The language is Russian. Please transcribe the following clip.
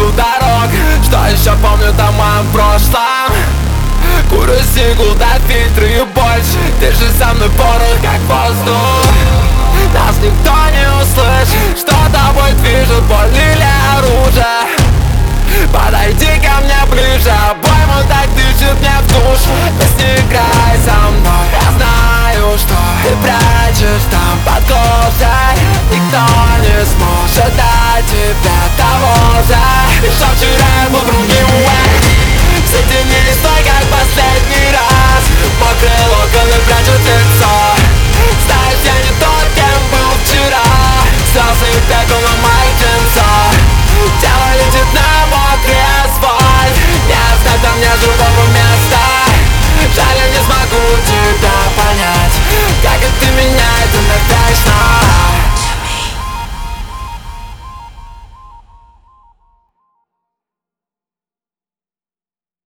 между дорог. Что еще помню там в моем прошлом? Курю сиглу, да фильтры и больше. Ты же со мной порох, как воздух. Нас никто не услышит. Что тобой движет, боль или оружие? Подойди ко мне ближе, обойму так дышит мне в душу. Пусть играй со мной, я знаю, что ты прячешь там под кожей. Никто не сможет дать тебе того,